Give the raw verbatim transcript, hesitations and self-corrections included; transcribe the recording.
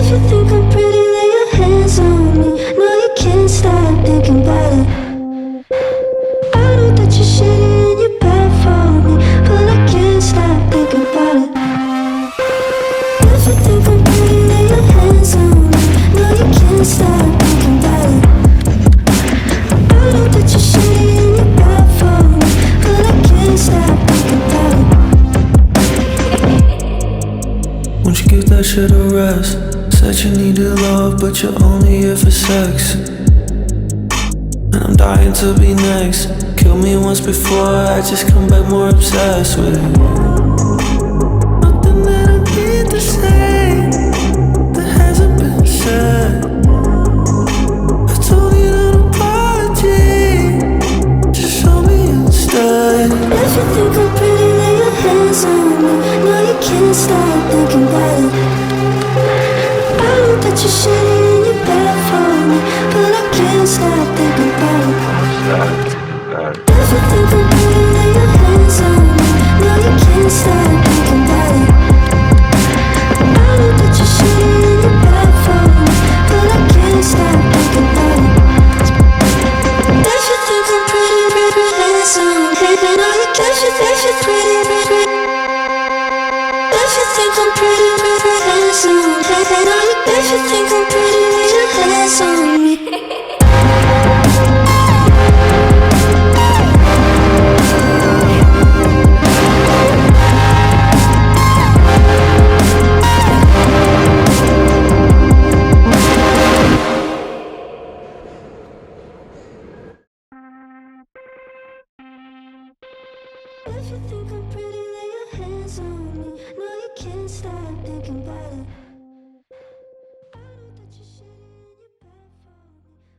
you think I'm pretty, lay your hands on me. No, you can't stop thinking about it. I know that you're shitty and you're bad for me, but I can't stop thinking about it. If you think I'm pretty, lay your hands on me. No, you can't stop thinking about it. I know that you're shitty and you're bad for me, but I can't stop thinking about it. Won't you give that shit a rest? Said you needed love, but you're only here for sex. And I'm dying to be next. Killed me once before, I just come back more obsessed with it. Nothing that I need to say that hasn't been said. I don't need an apology, just show me instead. If you think I'm pretty, lay your hands on me. No, you can't stop thinking about it. I know that you're shitty and you're bad for me, but I can't stop thinking about it. If you think I'm pretty, lay your hands on me. No, you can't stop thinking about it. I know that you're shitty and you're bad for me, but I can't stop thinking about it. If you think I'm pretty, pretty, hands on me. No, you can't, if you pretty, pretty. If you think I'm pretty, pretty, hands on me. No, you, if you think I'm pretty, lay your hands on me.